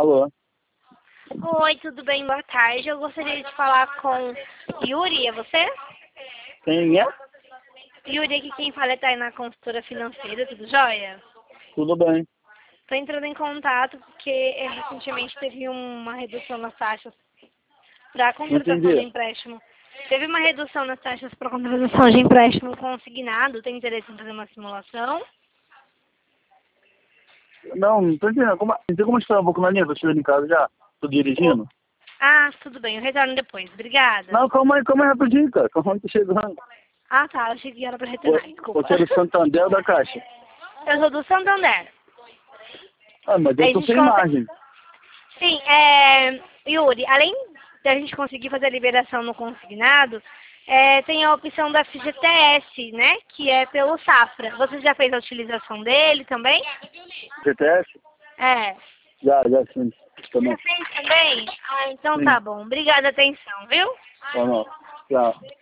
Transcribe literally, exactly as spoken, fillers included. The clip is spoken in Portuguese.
Alô? Oi, tudo bem? Boa tarde. Eu gostaria de falar com Yuri, é você? Quem é? Yuri, aqui quem fala é Tainá, consultora financeira, tudo jóia? Tudo bem. Estou entrando em contato porque é, recentemente teve uma redução nas taxas para a Não contratação de entendi. empréstimo. Teve uma redução nas taxas para a contratação de empréstimo consignado. Tem interesse em fazer uma simulação? Não, não tô entendendo. Como, não tem como esperar um pouco na linha? Tô chegando em casa já. Tô dirigindo. Ah, tudo bem. Eu retorno depois. Obrigada. Não, calma aí, calma aí rapidinho, cara. Calma aí, tô chegando. Ah, tá. Eu achei que era para Vo- retornar. Desculpa. Você é do Santander ou da Caixa? Eu sou do Santander. Ah, mas eu Aí a tô gente sem consegue... imagem. Sim, é... Yuri, além da gente conseguir fazer a liberação no consignado, é, tem a opção da F G T S, né? Que é pelo Safra. Você já fez a utilização dele também? G T S? É. Já, já sim. Também. Já fez também? Ah, então Sim. tá bom. Obrigada, atenção, viu? Tá bom. Tchau.